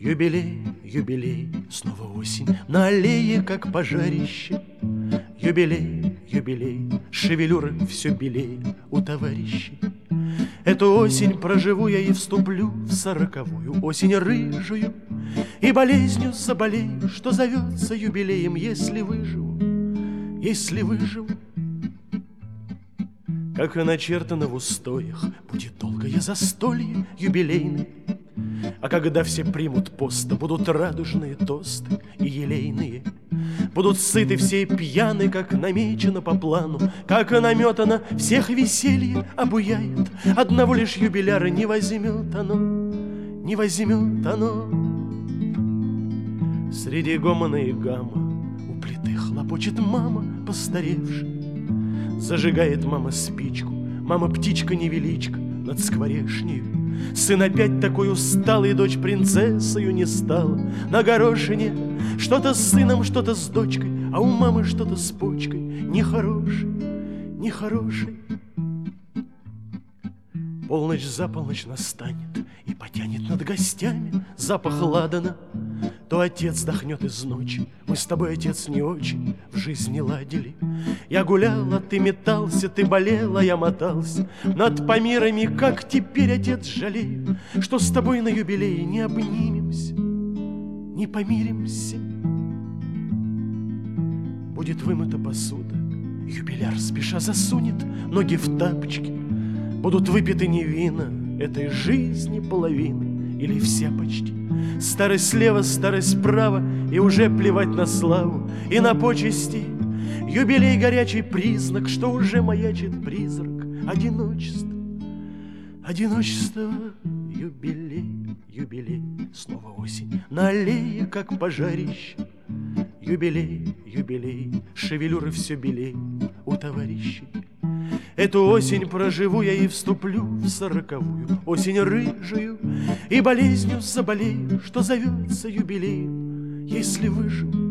Юбилей, юбилей, снова осень, на аллее, как пожарище. Юбилей, юбилей, шевелюры все белее у товарищей. Эту осень проживу я и вступлю в 40-ю осень рыжую, и болезнью заболею, что зовется юбилеем, если выживу, если выживу. Как и начертано в устоях, будет долгое застолье юбилейное. А когда все примут пост, будут радужные тосты и елейные. Будут сыты все и пьяны, как намечено по плану, как и наметано, всех веселье обуяет. Одного лишь юбиляра не возьмет оно, не возьмет оно. Среди гомона и гамма у плиты хлопочет мама, постаревшая. Зажигает мама спичку, мама птичка-невеличка над скворечнею. Сын опять такой усталый, дочь принцессою не стала. На горошине что-то с сыном, что-то с дочкой, а у мамы что-то с почкой. Нехорошей, нехорошей. Полночь за полночь настанет и потянет над гостями запах ладана. То отец дохнет из ночи. Мы с тобой, отец, не очень в жизни ладили. Я гулял, а ты метался, ты болел, а я мотался над помирами. Как теперь, отец, жалею, что с тобой на юбилее не обнимемся, не помиримся. Будет вымыта посуда, юбиляр спеша засунет ноги в тапочки. Будут выпиты не вина этой жизни половины или вся почти. Старость слева, старость справа, и уже плевать на славу и на почести. Юбилей — горячий признак, что уже маячит призрак одиночества. Одиночество, юбилей, юбилей, снова осень на аллее, как пожарище. Юбилей, юбилей, шевелюры все белей у товарищей. Эту осень проживу я и вступлю в 40-ю осень рыжую, и болезнью заболею, что зовется юбилеем, если выживу,